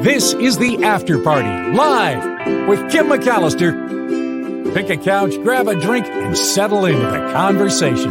This is the After Party, live with Kim McAllister. Pick a couch, grab a drink, and settle into the conversation.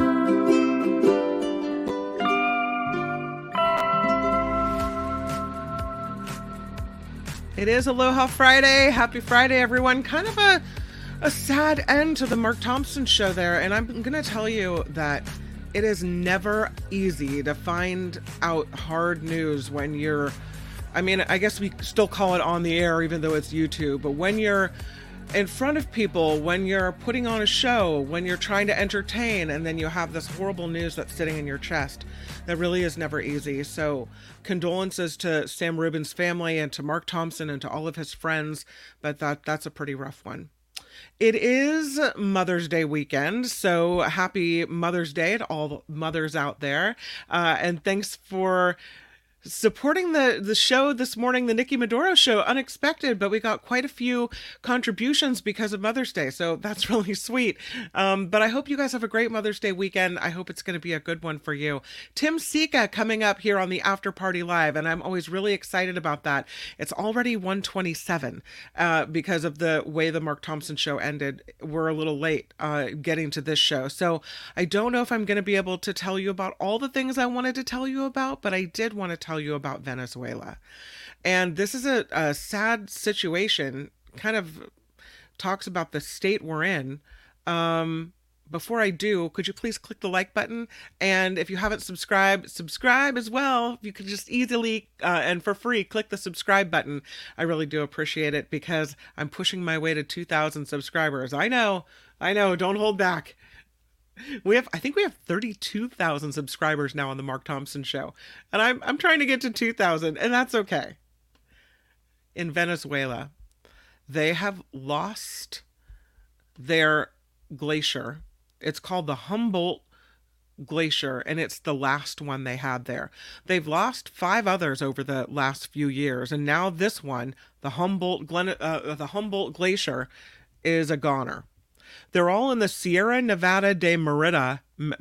It is Aloha Friday. Happy Friday, everyone. Kind of a sad end to the Mark Thompson show there. And I'm going to tell you that it is never easy to find out hard news when you're, I guess we still call it on the air, even though it's YouTube. But when you're in front of people, when you're putting on a show, when you're trying to entertain, and then you have this horrible news that's sitting in your chest, that really is never easy. So condolences to Sam Rubin's family and to Mark Thompson and to all of his friends, but that's a pretty rough one. It is Mother's Day weekend, so happy Mother's Day to all the mothers out there. And thanks for supporting the show this morning, the Nikki Maduro show. Unexpected, but we got quite a few contributions because of Mother's Day, so that's really sweet. But I hope you guys have a great Mother's Day weekend. I hope it's going to be a good one for you. Tim Sika coming up here on the After Party Live, and I'm always really excited about that. It's already 1:27 because of the way the Mark Thompson show ended. We're a little late getting to this show, so I don't know if I'm going to be able to tell you about all the things I wanted to tell you about, but I did want to tell you about Venezuela. And this is a sad situation, kind of talks about the state we're in. Before I do, could you please click the like button? And if you haven't subscribed, subscribe as well. You can just easily and for free click the subscribe button. I really do appreciate it because I'm pushing my way to 2,000 subscribers. I know, don't hold back. I think we have 32,000 subscribers now on the Mark Thompson show, and I'm trying to get to 2,000, and that's okay. In Venezuela, they have lost their glacier. It's called the Humboldt Glacier, and it's the last one they had there. They've lost 5 others over the last few years, and now this one, the Humboldt Glacier, is a goner. They're all in the Sierra Nevada de Merida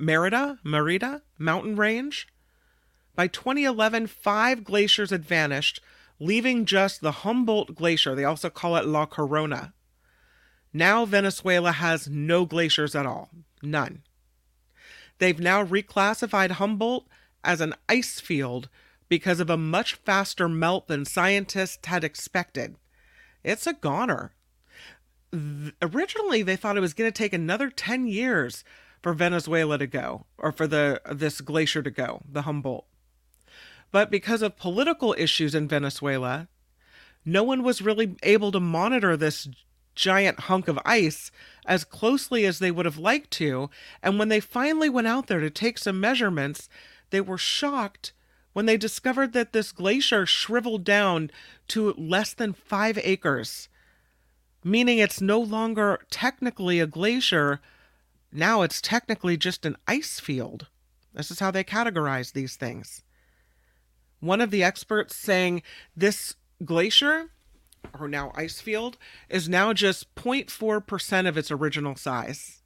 mountain range. By 2011, 5 glaciers had vanished, leaving just the Humboldt Glacier. They also call it La Corona. Now Venezuela has no glaciers at all. None. They've now reclassified Humboldt as an ice field because of a much faster melt than scientists had expected. It's a goner. Originally, they thought it was going to take another 10 years for Venezuela to go, or for this glacier to go, the Humboldt. But because of political issues in Venezuela, no one was really able to monitor this giant hunk of ice as closely as they would have liked to. And when they finally went out there to take some measurements, they were shocked when they discovered that this glacier shriveled down to less than 5 acres. Meaning it's no longer technically a glacier. Now it's technically just an ice field. This is how they categorize these things. One of the experts saying this glacier, or now ice field, is now just 0.4% of its original size.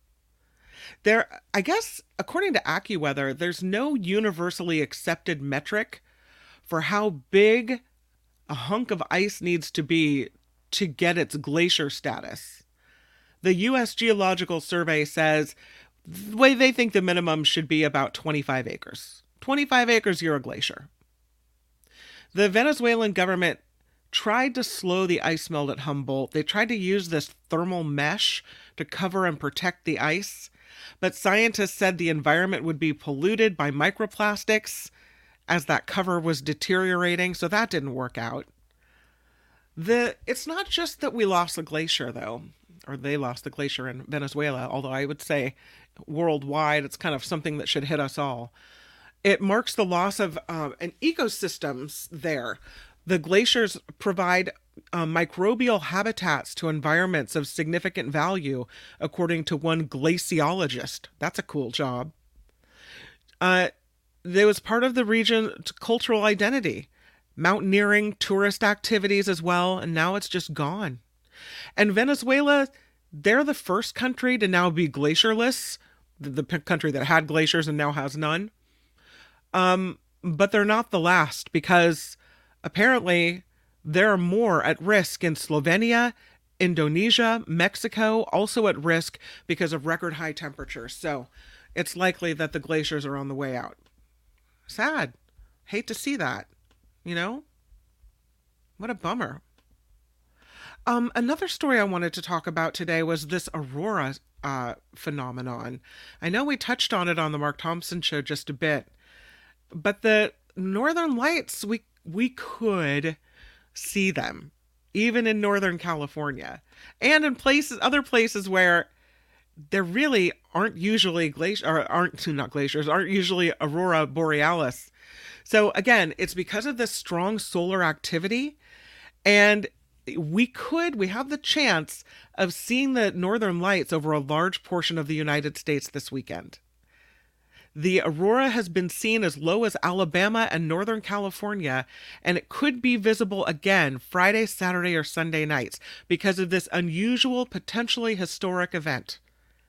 I guess, according to AccuWeather, there's no universally accepted metric for how big a hunk of ice needs to be to get its glacier status. The U.S. Geological Survey says the way they think the minimum should be about 25 acres. 25 acres, you're a glacier. The Venezuelan government tried to slow the ice melt at Humboldt. They tried to use this thermal mesh to cover and protect the ice, but scientists said the environment would be polluted by microplastics as that cover was deteriorating, so that didn't work out. It's not just that we lost the glacier, though, or they lost the glacier in Venezuela, although I would say worldwide it's kind of something that should hit us all. It marks the loss of an ecosystems there. The glaciers provide microbial habitats to environments of significant value, according to one glaciologist. That's a cool job. There was part of the region's cultural identity. Mountaineering, tourist activities as well, and now it's just gone. And Venezuela, they're the first country to now be glacierless, the country that had glaciers and now has none. But they're not the last, because apparently There are more at risk in Slovenia, Indonesia, Mexico, also at risk because of record high temperatures. So it's likely that the glaciers are on the way out. Sad. Hate to see that. You know? What a bummer. Another story I wanted to talk about today was this aurora phenomenon. I know we touched on it on the Mark Thompson Show just a bit, but the Northern Lights, we could see them, even in Northern California, and in other places where there really aren't usually aren't usually aurora borealis. So again, it's because of this strong solar activity, and we have the chance of seeing the Northern Lights over a large portion of the United States this weekend. The aurora has been seen as low as Alabama and Northern California, and it could be visible again Friday, Saturday, or Sunday nights because of this unusual, potentially historic event.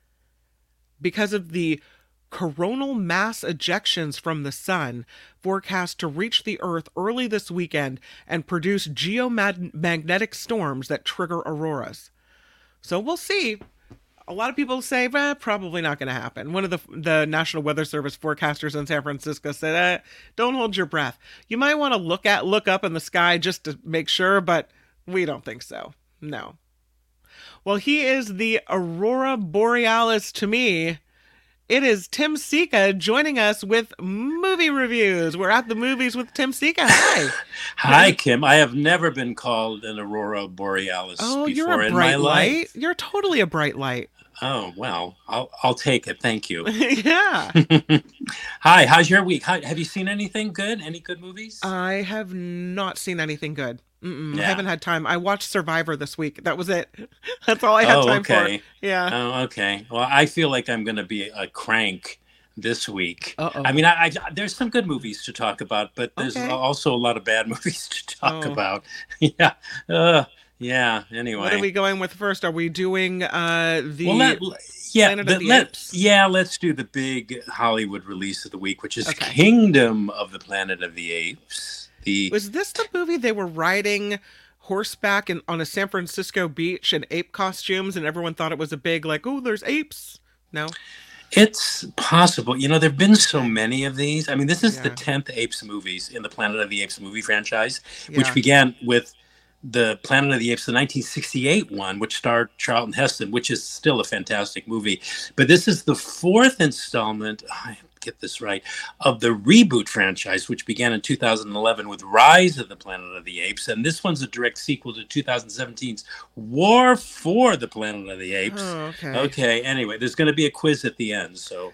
Because of the coronal mass ejections from the sun forecast to reach the Earth early this weekend and produce geomagnetic storms that trigger auroras. So we'll see. A lot of people say, probably not going to happen. One of the National Weather Service forecasters in San Francisco said, don't hold your breath. You might want to look up in the sky just to make sure, but we don't think so. No. Well, he is the Aurora Borealis to me. It is Tim Sika joining us with movie reviews. We're at the movies with Tim Sika. Hi. Hi, Kim. I have never been called an Aurora Borealis before you're a in bright my light. life. You're totally a bright light. Oh, well, I'll take it. Thank you. Yeah. Hi, how's your week? Have you seen anything good? Any good movies? I have not seen anything good. Yeah. I haven't had time. I watched Survivor this week. That was it. That's all I had time for. Yeah. Oh, okay. Well, I feel like I'm going to be a crank this week. Uh-oh. I mean, there's some good movies to talk about, but there's also a lot of bad movies to talk about. Yeah. Yeah. Anyway. What are we going with first? Are we doing Planet of the Apes? Let's do the big Hollywood release of the week, which is Kingdom of the Planet of the Apes. Was this the movie they were riding horseback on a San Francisco beach in ape costumes, and everyone thought it was a big, there's apes? No? It's possible. You know, there have been so many of these. I mean, this is the 10th Apes movies in the Planet of the Apes movie franchise, which began with the Planet of the Apes, the 1968 one, which starred Charlton Heston, which is still a fantastic movie. But this is the fourth installment, get this right, of the reboot franchise, which began in 2011 with Rise of the Planet of the Apes. And this one's a direct sequel to 2017's War for the Planet of the Apes. Oh, okay. Anyway, there's going to be a quiz at the end. So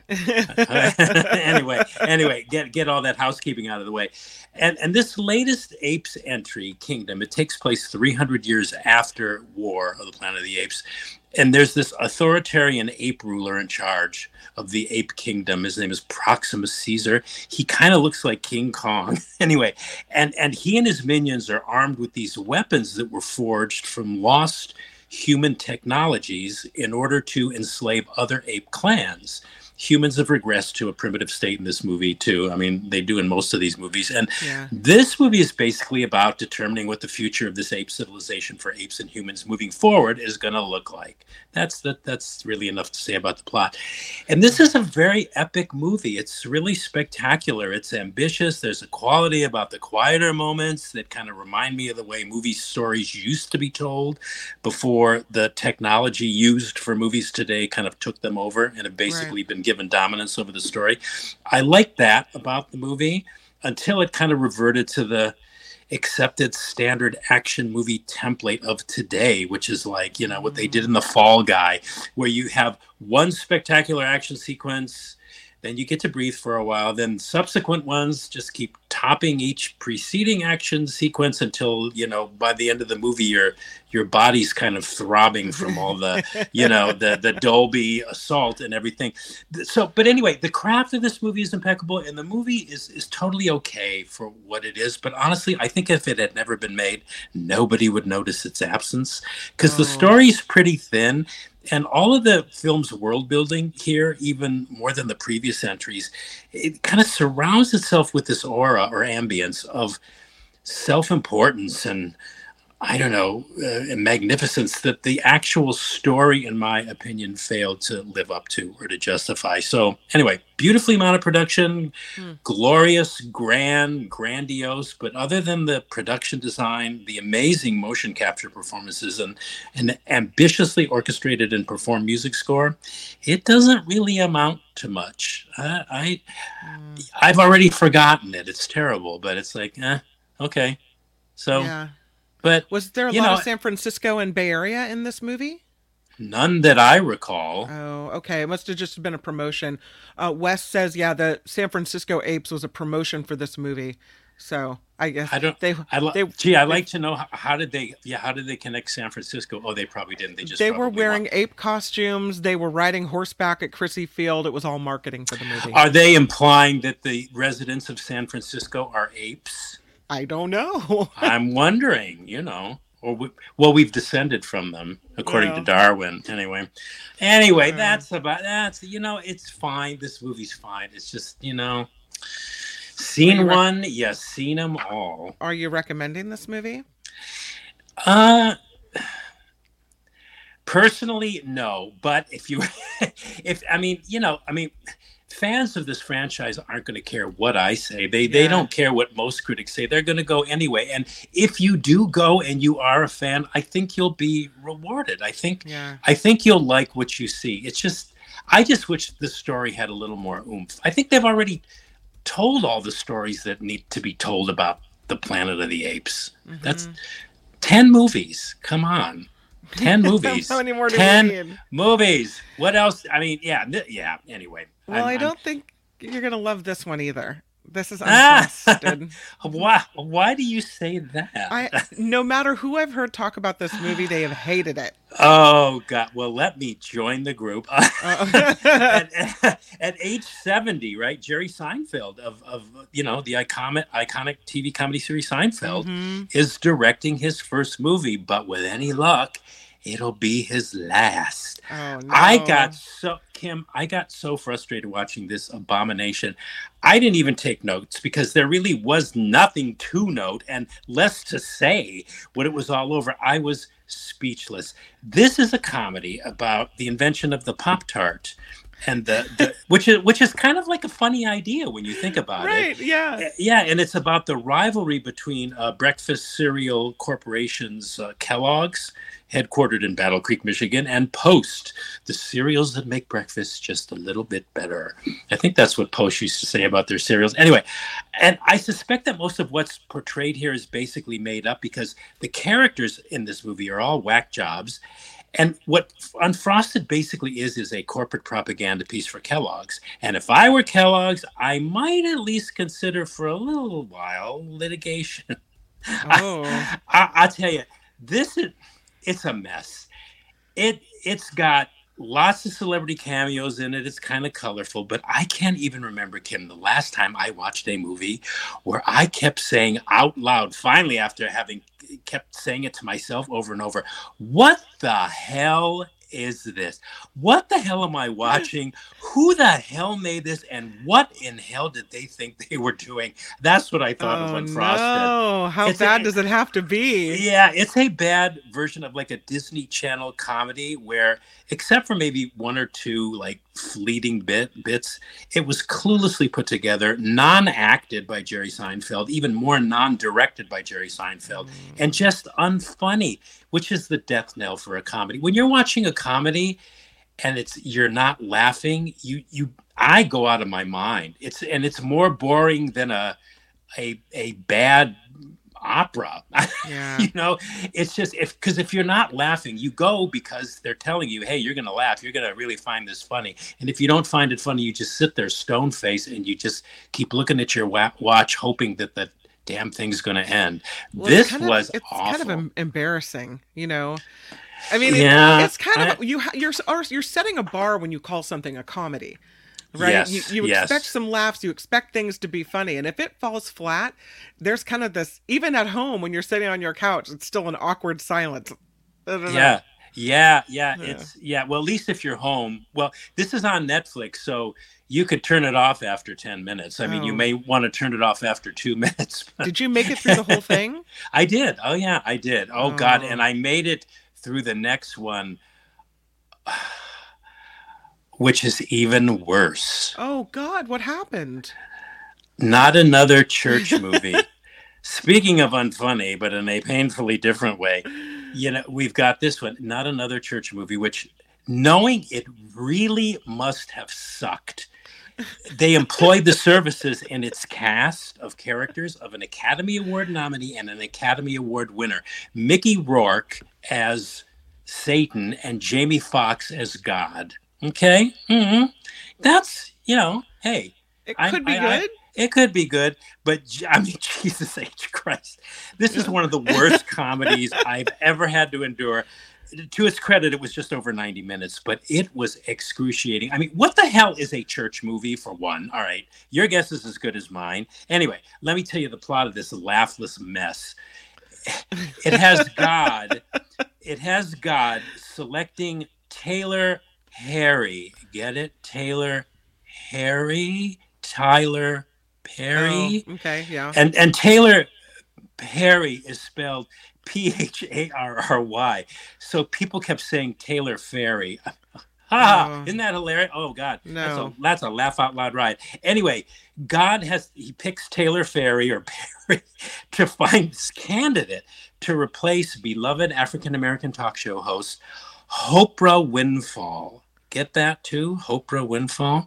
anyway, get all that housekeeping out of the way. And this latest Apes entry, Kingdom, it takes place 300 years after War of the Planet of the Apes. And there's this authoritarian ape ruler in charge of the ape kingdom. His name is Proximus Caesar. He kind of looks like King Kong. Anyway, and he and his minions are armed with these weapons that were forged from lost human technologies in order to enslave other ape clans. Humans have regressed to a primitive state in this movie, too. I mean, they do in most of these movies. And this movie is basically about determining what the future of this ape civilization for apes and humans moving forward is going to look like. That's really enough to say about the plot. And this is a very epic movie. It's really spectacular. It's ambitious. There's a quality about the quieter moments that kind of remind me of the way movie stories used to be told before the technology used for movies today kind of took them over and have basically been given dominance over the story. I like that about the movie until it kind of reverted to the accepted standard action movie template of today, which is like, you know, what they did in The Fall Guy, where you have one spectacular action sequence, then you get to breathe for a while, then subsequent ones just keep topping each preceding action sequence until, you know, by the end of the movie, your body's kind of throbbing from all the, you know, the Dolby assault and everything. So, but anyway, the craft of this movie is impeccable, and the movie is totally okay for what it is. But honestly, I think if it had never been made, nobody would notice its absence because the story's pretty thin. And all of the film's world building here, even more than the previous entries, it kind of surrounds itself with this aura or ambience of self-importance and I don't know, magnificence that the actual story, in my opinion, failed to live up to or to justify. So anyway, beautifully mounted production, glorious, grandiose, but other than the production design, the amazing motion capture performances and an ambitiously orchestrated and performed music score, it doesn't really amount to much. I've already forgotten it. It's terrible, but it's like, okay. So... Yeah. But was there a lot of San Francisco and Bay Area in this movie? None that I recall. Oh, okay. It must have just been a promotion. Wes says, yeah, the San Francisco Apes was a promotion for this movie. So I guess I'd like to know how did they connect San Francisco? Oh, they probably didn't. They were wearing ape costumes. They were riding horseback at Crissy Field. It was all marketing for the movie. Are they implying that the residents of San Francisco are apes? I don't know. I'm wondering, we've descended from them according to Darwin. Anyway, that's it's fine. This movie's fine. It's just, seen one, yes, seen them all. Are you recommending this movie? Personally, no. But fans of this franchise aren't going to care what I say. They don't care what most critics say. They're going to go anyway. And if you do go and you are a fan, I think you'll be rewarded. I think you'll like what you see. I just wish the story had a little more oomph. I think they've already told all the stories that need to be told about the Planet of the Apes. Mm-hmm. That's 10 movies. Come on. 10 movies. How many more do 10 we need? movies. What else? Anyway. Well, I don't think you're going to love this one either. This is unfrosted. Why do you say that? No matter who I've heard talk about this movie, they have hated it. Oh, God. Well, let me join the group. At age 70, right, Jerry Seinfeld of the iconic TV comedy series Seinfeld is directing his first movie, but with any luck, it'll be his last. Oh, no. Kim, I got so frustrated watching this abomination. I didn't even take notes because there really was nothing to note and less to say when it was all over. I was speechless. This is a comedy about the invention of the Pop-Tart. And which is kind of like a funny idea when you think about it. Right, yeah. Yeah, and it's about the rivalry between breakfast cereal corporations, Kellogg's, headquartered in Battle Creek, Michigan, and Post, the cereals that make breakfast just a little bit better. I think that's what Post used to say about their cereals. Anyway, and I suspect that most of what's portrayed here is basically made up because the characters in this movie are all whack jobs. And what Unfrosted basically is a corporate propaganda piece for Kellogg's. And if I were Kellogg's, I might at least consider for a little while litigation. Oh. I'll tell you, it's a mess. It's got lots of celebrity cameos in it. It's kind of colorful, but I can't even remember, Kim, the last time I watched a movie where I kept saying out loud, finally after having kept saying it to myself over and over, what the hell is this? What the hell am I watching? Who the hell made this? And what in hell did they think they were doing? That's what I thought of Unfrosted. No, how bad does it have to be? Yeah, it's a bad version of like a Disney Channel comedy where, except for maybe one or two like fleeting bits, it was cluelessly put together, non-acted by Jerry Seinfeld, even more non-directed by Jerry Seinfeld, and just unfunny, which is the death knell for a comedy. When you're watching a comedy and you're not laughing, I go out of my mind. It's more boring than a bad opera. Yeah. It's just because if you're not laughing, you go because they're telling you, hey, you're going to laugh. You're going to really find this funny. And if you don't find it funny, you just sit there stone faced and you just keep looking at your watch, hoping that the damn thing's going to end. Well, It's awful. Kind of embarrassing, I mean, it's kind of you're setting a bar when you call something a comedy. Right? Yes, you expect some laughs, you expect things to be funny. And if it falls flat, there's kind of this, even at home when you're sitting on your couch, it's still an awkward silence. Yeah. Yeah. Yeah. Well, at least if you're home. Well, this is on Netflix, so you could turn it off after 10 minutes. I mean, you Oh. may want to turn it off after 2 minutes. Did you make it through the whole thing? I did. Oh yeah, I did. Oh God, Oh. and I made it through the next one, which is even worse. Oh God, what happened? Not another church movie. Speaking of unfunny, but in a painfully different way, we've got this one, not another church movie, which, knowing it really must have sucked. They employed the services in its cast of characters of an Academy Award nominee and an Academy Award winner. Mickey Rourke as Satan and Jamie Foxx as God. Okay? Mm-hmm. That's, hey. It could be good. It could be good, but I mean, Jesus H. Christ. This is one of the worst comedies I've ever had to endure. To its credit, it was just over 90 minutes, but it was excruciating. I mean, what the hell is a church movie, for one? All right, your guess is as good as mine. Anyway, let me tell you the plot of this laughless mess. It has God selecting Taylor Harry. Get it? Taylor Harry? Tyler Perry. Oh, okay, yeah. And Taylor Perry is spelled P-H-A-R-R-Y. So people kept saying Taylor Ferry. Isn't that hilarious? Oh God. No. That's a laugh out loud ride. Anyway, he picks Taylor Ferry or Perry to find this candidate to replace beloved African-American talk show host Oprah Winfrey. Get that too? Oprah Winfrey?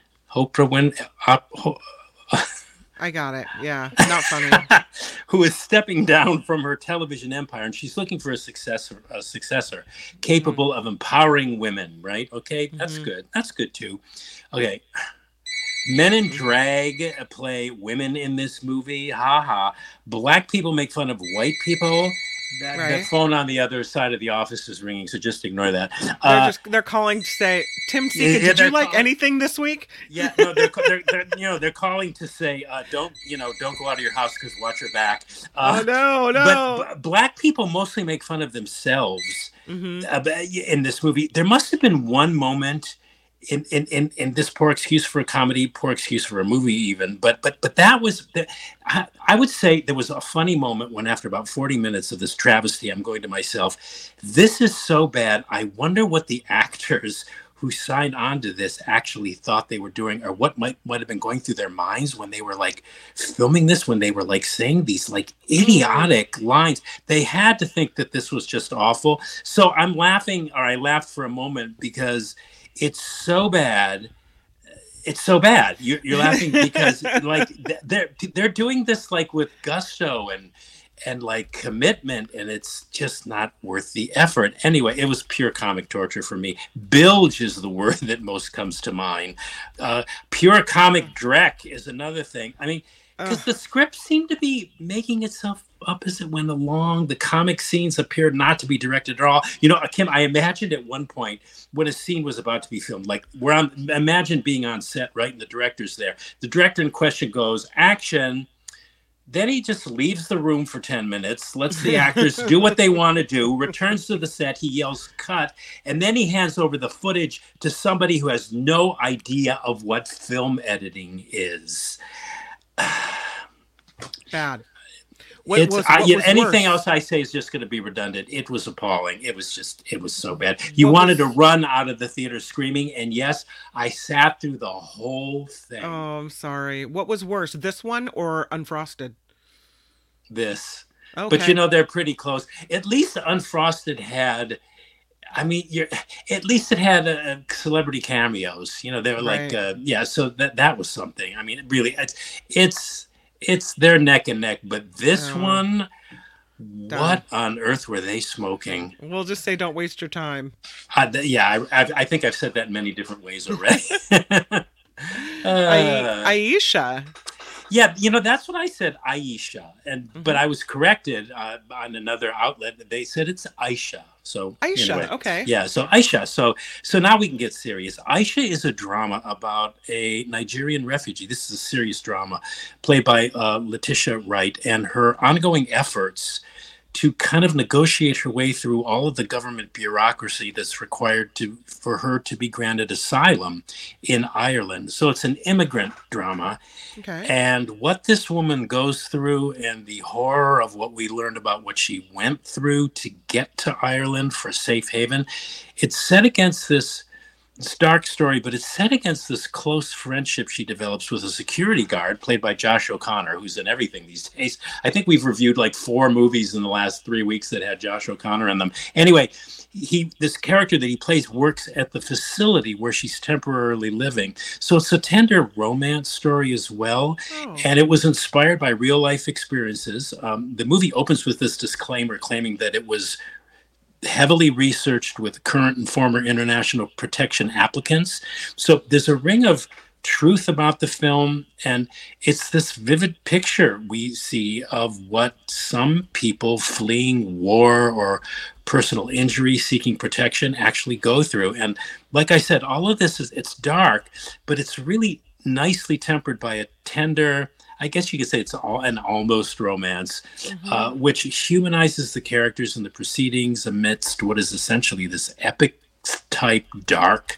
I got it. Yeah, not funny. Who is stepping down from her television empire, and she's looking for a successor capable of empowering women, right? Okay, that's good. That's good too. Okay. Men in drag play women in this movie. Ha ha. Black people make fun of white people. That phone on the other side of the office is ringing, so just ignore that. They're calling to say, Tim Sika, did you like anything this week? Yeah, no, they're calling to say, don't go out of your house because watch your back. No. But black people mostly make fun of themselves in this movie. There must have been one moment in this poor excuse for a comedy, poor excuse for a movie even, but that was, I would say there was a funny moment when after about 40 minutes of this travesty, I'm going to myself, this is so bad, I wonder what the actors who signed on to this actually thought they were doing, or what might have been going through their minds when they were like filming this, when they were like saying these like idiotic lines. They had to think that this was just awful. So I laughed for a moment because it's so bad. It's so bad. You're laughing because like they're doing this like with gusto and like commitment, and it's just not worth the effort. Anyway, it was pure comic torture for me. Bilge is the word that most comes to mind. Pure comic dreck is another thing. I mean, because the script seemed to be making itself up as it went along. The comic scenes appeared not to be directed at all. Kim, I imagined at one point when a scene was about to be filmed, like imagine being on set, right? And the director's there. The director in question goes, action. Then he just leaves the room for 10 minutes, lets the actors do what they want to do, returns to the set, he yells, cut, and then he hands over the footage to somebody who has no idea of what film editing is. Bad. Anything else I say is just going to be redundant. It was appalling. It was so bad. You wanted to run out of the theater screaming, and yes, I sat through the whole thing. Oh, I'm sorry. What was worse, this one or Unfrosted? This. Okay. But they're pretty close. At least Unfrosted had, at least it had celebrity cameos. They were like, so that was something. I mean, it really, it's their neck and neck, but this one, what on earth were they smoking? We'll just say, don't waste your time. I think I've said that in many different ways already. Aisha. Yeah, that's what I said, Aisha, but I was corrected on another outlet. They said it's Aisha. So Aisha, anyway, okay. Yeah, so Aisha. So now we can get serious. Aisha is a drama about a Nigerian refugee. This is a serious drama played by Letitia Wright, and her ongoing efforts to kind of negotiate her way through all of the government bureaucracy that's required for her to be granted asylum in Ireland. So it's an immigrant drama. Okay. And what this woman goes through and the horror of what we learned about what she went through to get to Ireland for safe haven, it's set against this dark story, but it's set against this close friendship she develops with a security guard played by Josh O'Connor, who's in everything these days. I think we've reviewed like 4 movies in the last 3 weeks that had Josh O'Connor in them. Anyway, this character that he plays works at the facility where she's temporarily living. So it's a tender romance story as well. Oh. And it was inspired by real life experiences. The movie opens with this disclaimer claiming that it was heavily researched with current and former international protection applicants. So there's a ring of truth about the film, and it's this vivid picture we see of what some people fleeing war or personal injury seeking protection actually go through. And like I said, all of this it's dark, but it's really nicely tempered by a tender, I guess you could say it's an almost romance, which humanizes the characters and the proceedings amidst what is essentially this epic type dark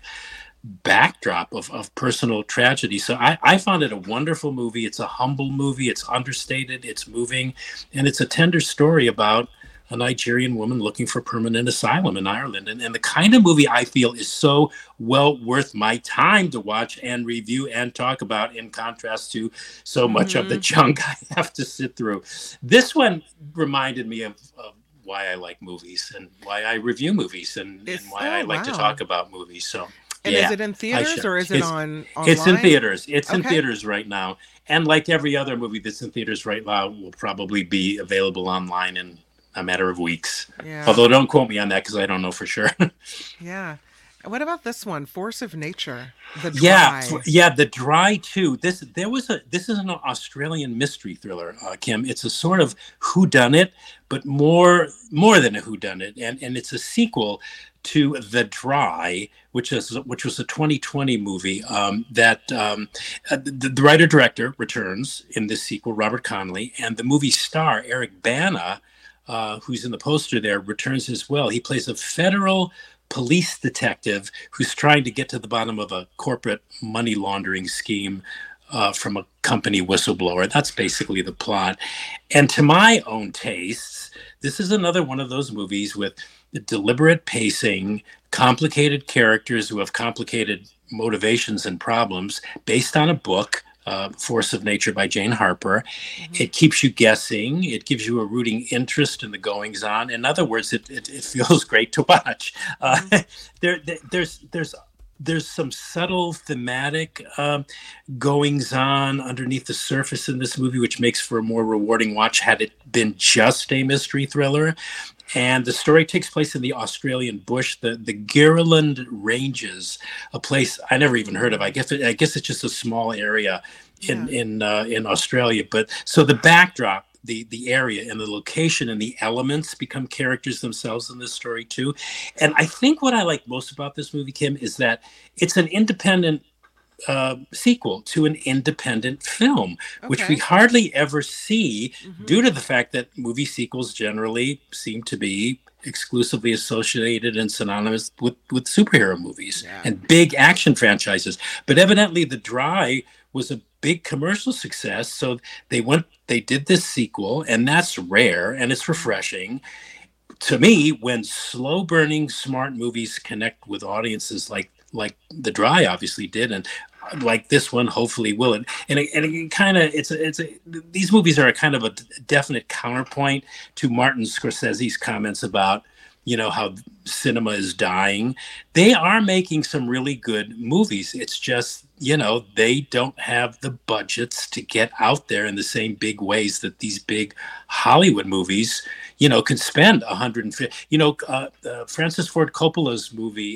backdrop of personal tragedy. So I found it a wonderful movie. It's a humble movie. It's understated. It's moving. And it's a tender story about a Nigerian woman looking for permanent asylum in Ireland. And the kind of movie I feel is so well worth my time to watch and review and talk about, in contrast to so much of the junk I have to sit through. This one reminded me of why I like movies and why I review movies and why I like to talk about movies. So, and is it in theaters or is it online? It's in theaters. It's in theaters right now. And like every other movie that's in theaters right now, will probably be available online in a matter of weeks. Yeah. Although don't quote me on that because I don't know for sure. Yeah. What about this one, Force of Nature? The Dry. Yeah, The Dry too. This is an Australian mystery thriller, Kim. It's a sort of whodunit, but more than a whodunit, and it's a sequel to The Dry, which was a 2020 movie the writer-director returns in this sequel, Robert Connolly, and the movie star, Eric Bana, who's in the poster there, returns as well. He plays a federal police detective who's trying to get to the bottom of a corporate money laundering scheme from a company whistleblower. That's basically the plot. And to my own tastes, this is another one of those movies with deliberate pacing, complicated characters who have complicated motivations and problems, based on a book, Force of Nature by Jane Harper. It keeps you guessing. It gives you a rooting interest in the goings on. In other words, it feels great to watch. There's some subtle thematic goings on underneath the surface in this movie, which makes for a more rewarding watch had it been just a mystery thriller. And the story takes place in the Australian bush, the Girraland Ranges, a place I never even heard of. I guess it's just a small area in Australia. But so the backdrop, the area and the location and the elements become characters themselves in this story too. And I think what I like most about this movie, Kim, is that it's an independent sequel to an independent film, which we hardly ever see due to the fact that movie sequels generally seem to be exclusively associated and synonymous with superhero movies and big action franchises. But evidently The Dry was a big commercial success, so they did this sequel, and that's rare and it's refreshing. To me, when slow burning smart movies connect with audiences like The Dry obviously did, and like this one hopefully will, and it kind of these movies are a kind of a definite counterpoint to Martin Scorsese's comments about how cinema is dying. They are making some really good movies. It's just they don't have the budgets to get out there in the same big ways that these big Hollywood movies can spend 150. Francis Ford Coppola's movie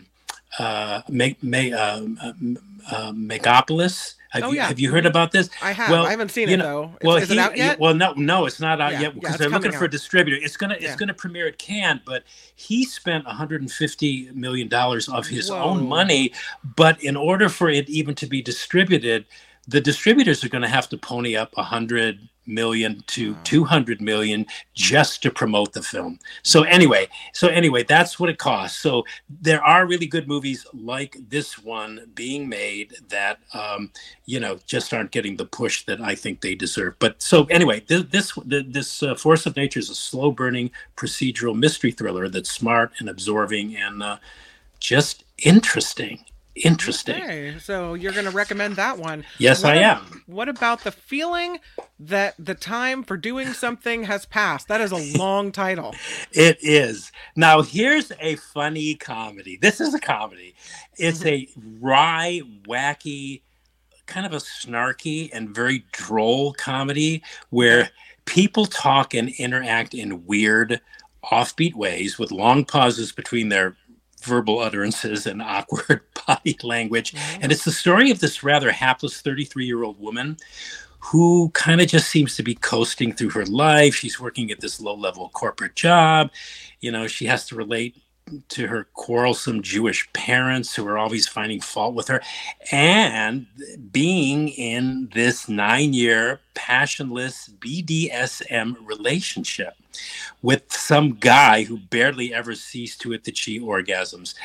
Megapolis. Have you heard about this? I have. I haven't seen it though. Is it out yet? No, it's not out yet because they're looking for a distributor. It's gonna premiere at Cannes, but he spent $150 million of his own money. But in order for it even to be distributed, the distributors are going to have to pony up 100 million to 200 million just to promote the film. So anyway, that's what it costs. So there are really good movies like this one being made that just aren't getting the push that I think they deserve. But so anyway, this Force of Nature is a slow burning procedural mystery thriller that's smart and absorbing and just interesting. Okay, so you're going to recommend that one. Yes, I am. What about the feeling that the time for doing something has passed? That is a long title. It is. Now, here's a funny comedy. This is a comedy. It's a wry, wacky, kind of a snarky and very droll comedy where people talk and interact in weird, offbeat ways with long pauses between their verbal utterances and awkward body language. And it's the story of this rather hapless 33-year-old woman who kind of just seems to be coasting through her life. She's working at this low-level corporate job. She has to relate to her quarrelsome Jewish parents who are always finding fault with her, and being in this 9-year passionless BDSM relationship with some guy who barely ever sees to it that she orgasms.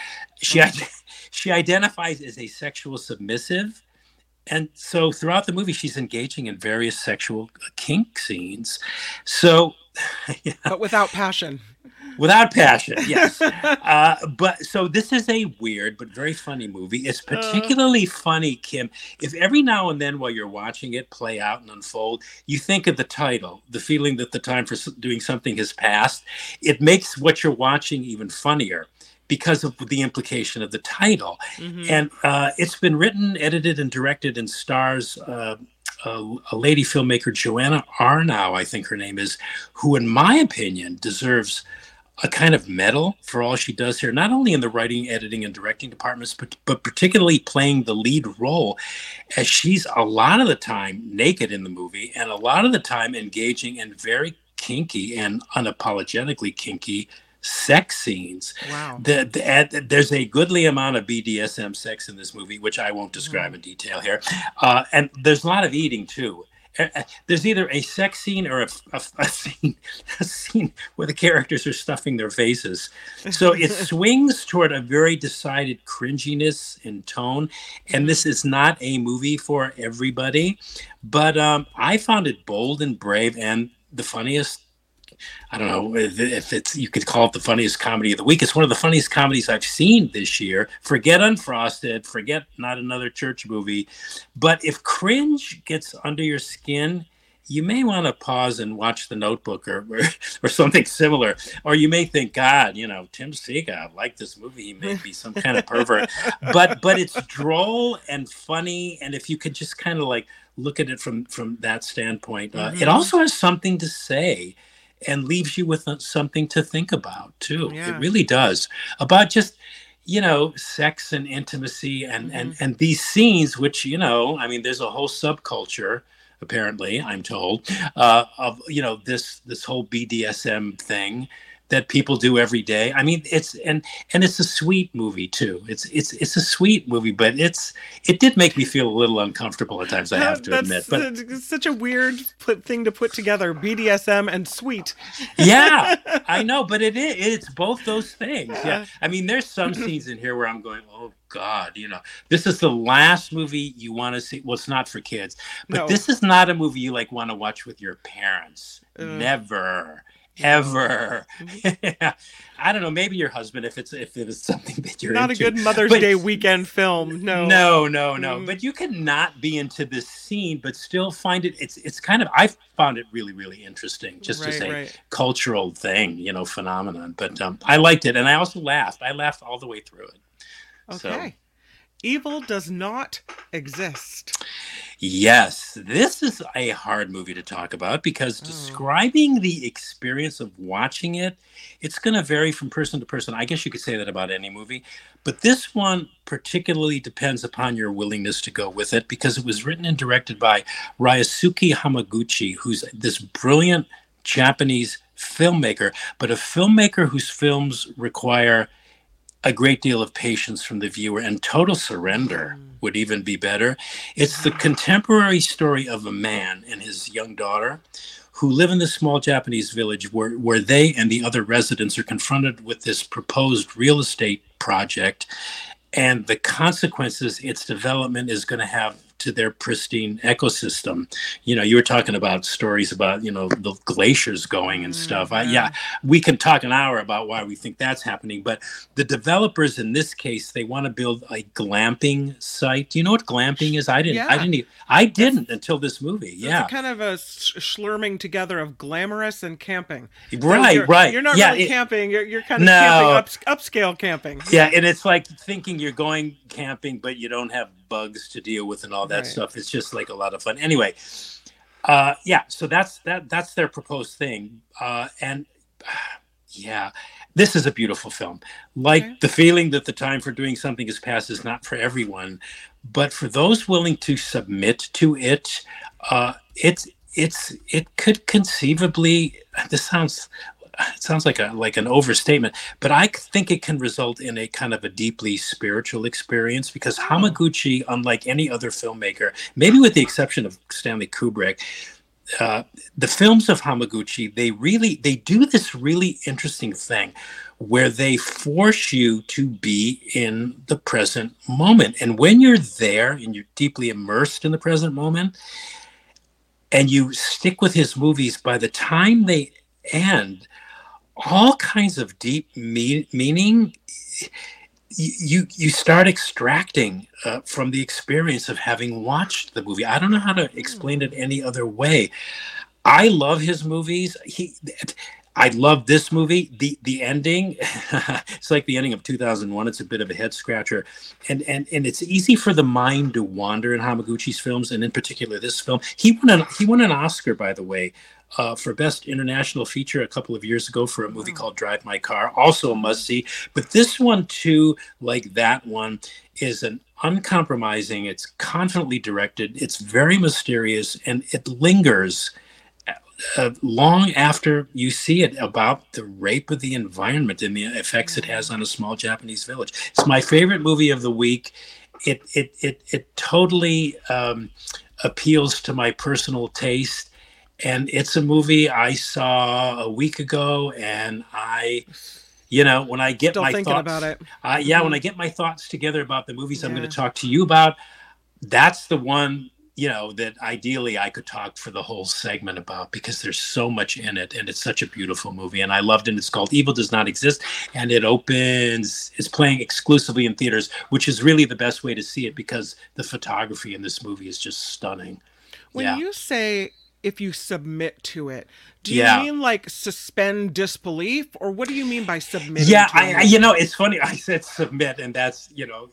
She identifies as a sexual submissive. And so throughout the movie, she's engaging in various sexual kink scenes. So, but without passion. Without passion, yes. But so this is a weird but very funny movie. It's particularly funny, Kim, if every now and then while you're watching it play out and unfold, you think of the title, the feeling that the time for doing something has passed. It makes what you're watching even funnier because of the implication of the title. Mm-hmm. And it's been written, edited, and directed and stars a lady filmmaker, Joanna Arnow, I think her name is, who in my opinion deserves a kind of medal for all she does here, not only in the writing, editing, and directing departments, but particularly playing the lead role, as she's a lot of the time naked in the movie and a lot of the time engaging in very kinky and unapologetically kinky sex scenes. Wow. There's a goodly amount of BDSM sex in this movie, which I won't describe in detail here. And there's a lot of eating too. There's either a sex scene or a scene where the characters are stuffing their faces. So it swings toward a very decided cringiness in tone. And this is not a movie for everybody, but I found it bold and brave and the funniest. I don't know if you could call it the funniest comedy of the week. It's one of the funniest comedies I've seen this year. Forget Unfrosted, forget Not Another Church Movie. But if cringe gets under your skin, you may want to pause and watch The Notebook or something similar. Or you may think, God, Tim Seagal liked this movie. He may be some kind of pervert. But it's droll and funny. And if you could just kind of like look at it from that standpoint, it also has something to say. And leaves you with something to think about, too. Yeah. It really does. About just, sex and intimacy and these scenes, which, there's a whole subculture, apparently, I'm told, of, this whole BDSM thing that people do every day. It's a sweet movie too. It's a sweet movie, but it did make me feel a little uncomfortable at times, I have to admit. But it's such a weird thing to put together, BDSM and sweet. Yeah, I know, but it's both those things. Yeah. There's some scenes in here where I'm going, oh God, this is the last movie you want to see. Well, it's not for kids, but this is not a movie you want to watch with your parents. Never. Ever. I don't know, maybe your husband, if it was something that you're not into. A good Mother's Day weekend film. No. But you cannot be into this scene but still find it. It's kind of, I found it really, really interesting just as a cultural thing, phenomenon. But I liked it, and I also laughed. I laughed all the way through it. Okay. Evil Does Not Exist. Yes, this is a hard movie to talk about because describing the experience of watching it, it's going to vary from person to person. I guess you could say that about any movie. But this one particularly depends upon your willingness to go with it because it was written and directed by Ryosuke Hamaguchi, who's this brilliant Japanese filmmaker, but a filmmaker whose films require a great deal of patience from the viewer, and total surrender would even be better. It's the contemporary story of a man and his young daughter who live in this small Japanese village where they and the other residents are confronted with this proposed real estate project and the consequences its development is going to have to their pristine ecosystem. You know, you were talking about stories about, you know, the glaciers going and stuff. We can talk an hour about why we think that's happening, but the developers in this case, they want to build a glamping site. Do you know what glamping is? I didn't until this movie. It's kind of a slurming together of glamorous and camping. Right, right. You're not really camping. You're kind of camping, upscale camping. Yeah, and it's like thinking you're going camping, but you don't have bugs to deal with and all that stuff. It's just like a lot of fun. Anyway, so that's their proposed thing. This is a beautiful film. Like the feeling that the time for doing something has passed is not for everyone, but for those willing to submit to it, it could conceivably, it sounds like an overstatement, but I think it can result in a kind of a deeply spiritual experience because Hamaguchi, unlike any other filmmaker, maybe with the exception of Stanley Kubrick, the films of Hamaguchi, they do this really interesting thing where they force you to be in the present moment. And when you're there and you're deeply immersed in the present moment and you stick with his movies, by the time they end, all kinds of deep meaning you start extracting from the experience of having watched the movie. I don't know how to explain it any other way. I love his movies. I love this movie. The ending, it's like the ending of 2001. It's a bit of a head scratcher, and it's easy for the mind to wander in Hamaguchi's films, and in particular this film. He won an Oscar, by the way, for Best International Feature a couple of years ago for a movie called Drive My Car, also a must-see. But this one, too, like that one, is an uncompromising, it's confidently directed, it's very mysterious, and it lingers long after you see it about the rape of the environment and the effects it has on a small Japanese village. It's my favorite movie of the week. It totally appeals to my personal taste. And it's a movie I saw a week ago, and when I get my thoughts about it, when I get my thoughts together about the movies I'm going to talk to you about, that's the one that ideally I could talk for the whole segment about because there's so much in it, and it's such a beautiful movie, and I loved it. It's called Evil Does Not Exist, and it's playing exclusively in theaters, which is really the best way to see it because the photography in this movie is just stunning. When you say if you submit to it, do you mean like suspend disbelief, or what do you mean by submitting? It's funny. I said submit, and that's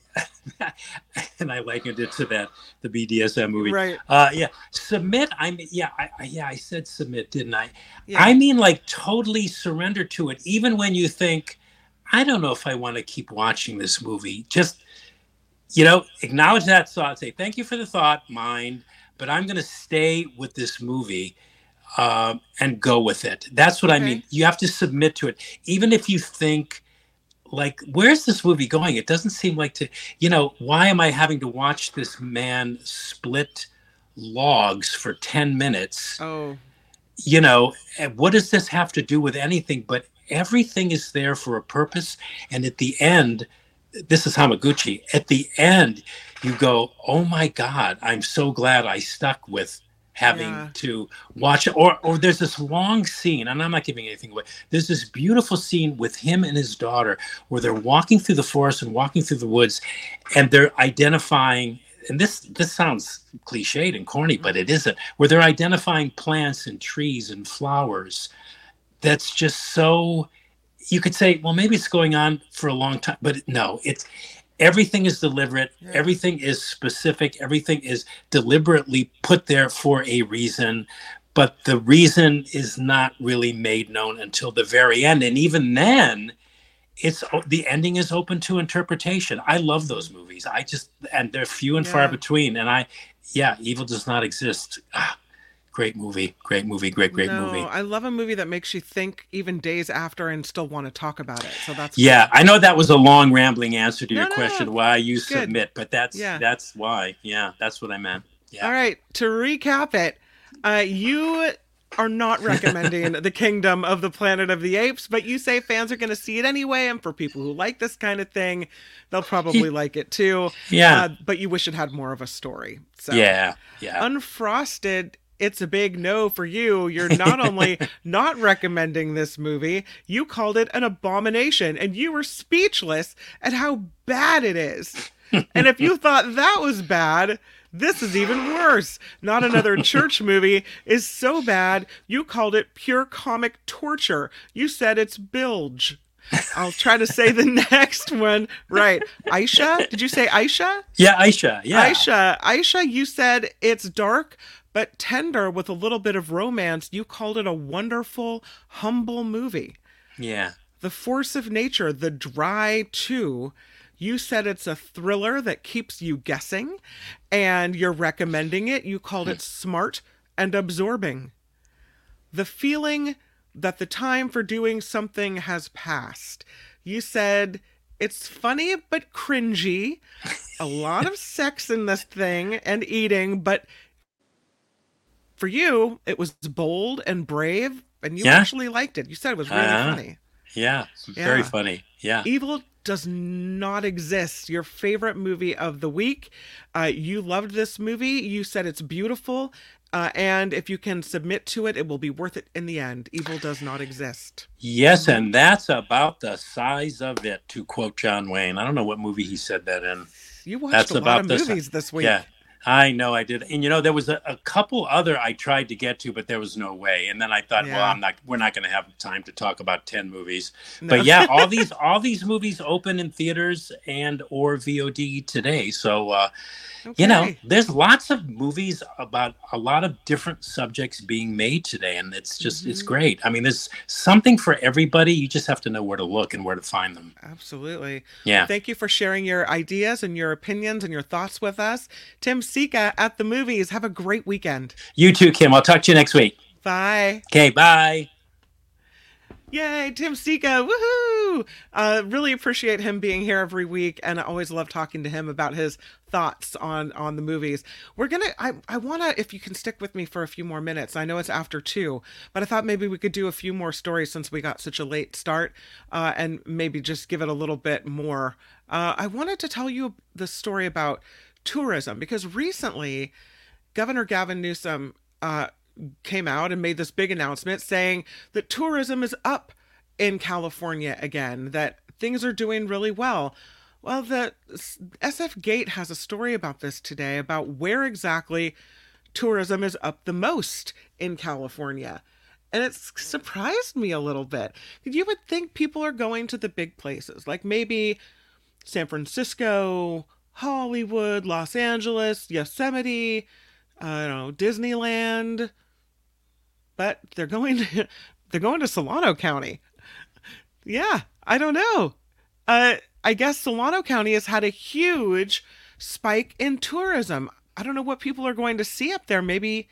and I likened it to the BDSM movie, right? Submit. I said submit, didn't I? Yeah. I mean, like totally surrender to it, even when you think, I don't know if I want to keep watching this movie. Just acknowledge that thought. Say thank you for the thought, mind. But I'm going to stay with this movie and go with it. That's what I mean. You have to submit to it. Even if you think, like, where's this movie going? It doesn't seem like why am I having to watch this man split logs for 10 minutes? Oh. What does this have to do with anything? But everything is there for a purpose. And at the end, this is Hamaguchi. At the end, you go, oh my God, I'm so glad I stuck with having to watch it. Or there's this long scene, and I'm not giving anything away. There's this beautiful scene with him and his daughter where they're walking through the forest and walking through the woods, and they're identifying, and this sounds cliched and corny, but it isn't, where they're identifying plants and trees and flowers. That's just so, you could say, well, maybe it's going on for a long time, but no, everything is deliberate. Yeah. Everything is specific. Everything is deliberately put there for a reason, but the reason is not really made known until the very end. And even then, the ending is open to interpretation. I love those movies. And they're few and far between. And Evil Does Not Exist. Great movie. Great movie. Great No, movie. I love a movie that makes you think even days after and still want to talk about it. So that's Yeah, great. I know that was a long, rambling answer to No, your no, question why you it's good. submit, but Yeah. that's why. Yeah, that's what I meant. All Yeah. right. To recap it, you are not recommending The Kingdom of the Planet of the Apes, but you say fans are going to see it anyway. And for people who like this kind of thing, they'll probably like it too. Yeah. But you wish it had more of a story. So, Yeah. Yeah. Unfrosted, it's a big no for you. You're not only not recommending this movie, you called it an abomination and you were speechless at how bad it is. And if you thought that was bad, this is even worse. Not Another Church Movie is so bad, you called it pure comic torture. You said it's bilge. I'll try to say the next one right. Aisha? Did you say Aisha? Yeah, Aisha. Yeah. Aisha, you said it's dark but tender with a little bit of romance. You called it a wonderful, humble movie. Yeah. The Force of Nature, The Dry 2. You said it's a thriller that keeps you guessing, and you're recommending it. You called it smart and absorbing. The Feeling that the time for doing something has passed. You said it's funny but cringy. A lot of sex in this thing and eating, but for you, it was bold and brave, and you actually liked it. You said it was really funny. Yeah, very funny. Yeah. Evil Does Not Exist, your favorite movie of the week. You loved this movie. You said it's beautiful. And if you can submit to it, it will be worth it in the end. Evil Does Not Exist. Yes, and that's about the size of it, to quote John Wayne. I don't know what movie he said that in. You watched a lot of movies this week. Yeah, I know I did. And there was a couple other I tried to get to, but there was no way. And then I thought, we're not going to have time to talk about 10 movies. No. But yeah, all these movies open in theaters and or VOD today. So there's lots of movies about a lot of different subjects being made today, and it's just it's great. I mean, there's something for everybody. You just have to know where to look and where to find them. Absolutely. Yeah. Well, thank you for sharing your ideas and your opinions and your thoughts with us. Tim Sika at the movies. Have a great weekend. You too, Kim. I'll talk to you next week. Bye. Okay, bye. Yay, Tim Sika, woohoo! Really appreciate him being here every week, and I always love talking to him about his thoughts on the movies. I wanna, if you can stick with me for a few more minutes, I know it's after 2, but I thought maybe we could do a few more stories since we got such a late start, and maybe just give it a little bit more. I wanted to tell you the story about tourism, because recently, Governor Gavin Newsom, came out and made this big announcement saying that tourism is up in California again, that things are doing really well. Well, the SF Gate has a story about this today, about where exactly tourism is up the most in California. And it's surprised me a little bit. You would think people are going to the big places, like maybe San Francisco, Hollywood, Los Angeles, Yosemite, I don't know, Disneyland. But they're going to Solano County. Yeah, I don't know. I guess Solano County has had a huge spike in tourism. I don't know what people are going to see up there. Maybe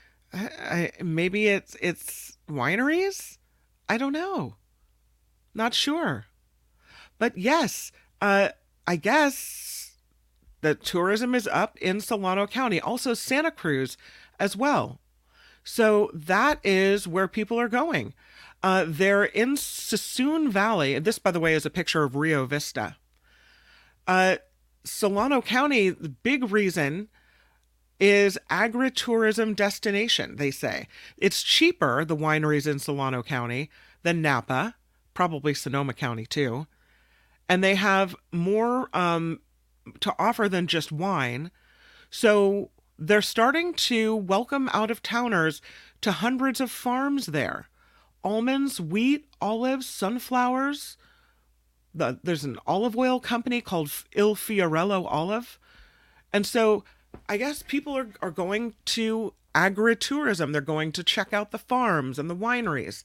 it's wineries. I don't know. Not sure. But yes, I guess the tourism is up in Solano County. Also Santa Cruz as well. So that is where people are going. They're in Suisun Valley. This, by the way, is a picture of Rio Vista. Solano County, the big reason is agritourism destination, they say. It's cheaper, the wineries in Solano County, than Napa, probably Sonoma County too. And they have more to offer than just wine. So they're starting to welcome out-of-towners to hundreds of farms there. Almonds, wheat, olives, sunflowers. There's an olive oil company called Il Fiorello Olive. And so I guess people are going to agritourism. They're going to check out the farms and the wineries.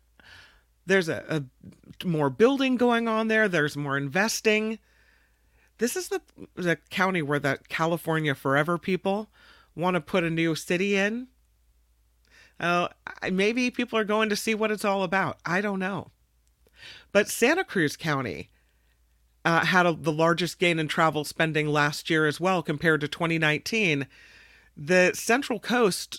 There's a more building going on there. There's more investing. This is the county where the California Forever people want to put a new city in. Maybe people are going to see what it's all about. I don't know. But Santa Cruz County had the largest gain in travel spending last year as well compared to 2019. The Central Coast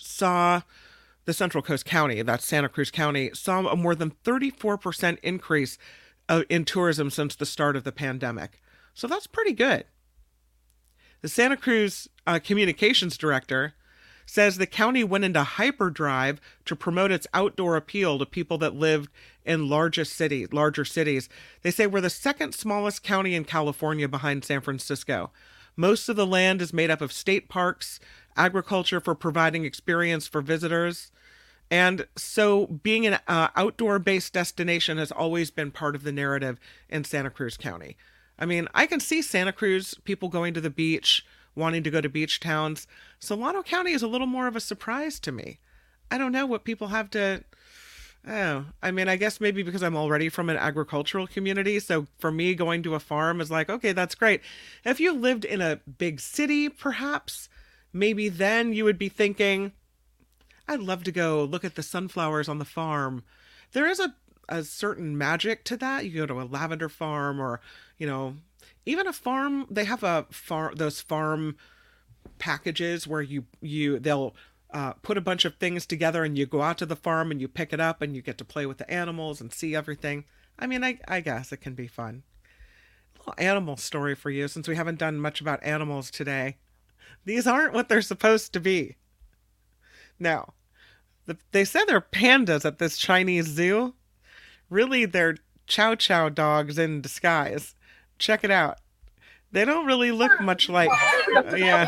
County, that's Santa Cruz County, saw a more than 34% increase in tourism since the start of the pandemic. So that's pretty good. The Santa Cruz communications director says the county went into hyperdrive to promote its outdoor appeal to people that lived in larger cities. They say we're the second smallest county in California behind San Francisco. Most of the land is made up of state parks, agriculture for providing experience for visitors. And so being an outdoor-based destination has always been part of the narrative in Santa Cruz County. I mean, I can see Santa Cruz, people going to the beach, wanting to go to beach towns. Solano County is a little more of a surprise to me. I don't know what people have to... Oh, I mean, I guess maybe because I'm already from an agricultural community, so for me, going to a farm is like, okay, that's great. If you lived in a big city, perhaps, maybe then you would be thinking, I'd love to go look at the sunflowers on the farm. There is a certain magic to that. You go to a lavender farm or, even a farm. They have those farm packages where they'll put a bunch of things together and you go out to the farm and you pick it up and you get to play with the animals and see everything. I mean, I guess it can be fun. A little animal story for you, since we haven't done much about animals today. These aren't what they're supposed to be. Now, they said they're pandas at this Chinese zoo. Really, they're chow chow dogs in disguise. Check it out. They don't really look much like... yeah.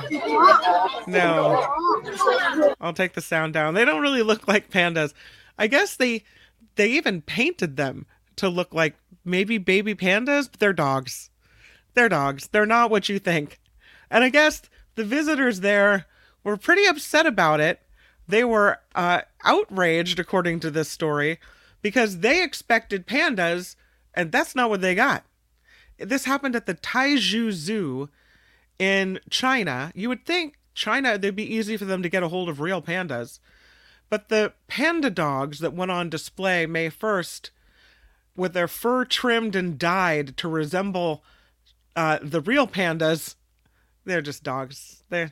No. I'll take the sound down. They don't really look like pandas. I guess they even painted them to look like maybe baby pandas, but they're dogs. They're dogs. They're not what you think. And I guess the visitors there were pretty upset about it. They were outraged, according to this story, because they expected pandas, and that's not what they got. This happened at the Taizhou Zoo in China. You would think China, it'd be easy for them to get a hold of real pandas. But the panda dogs that went on display May 1st, with their fur trimmed and dyed to resemble the real pandas, they're just dogs. They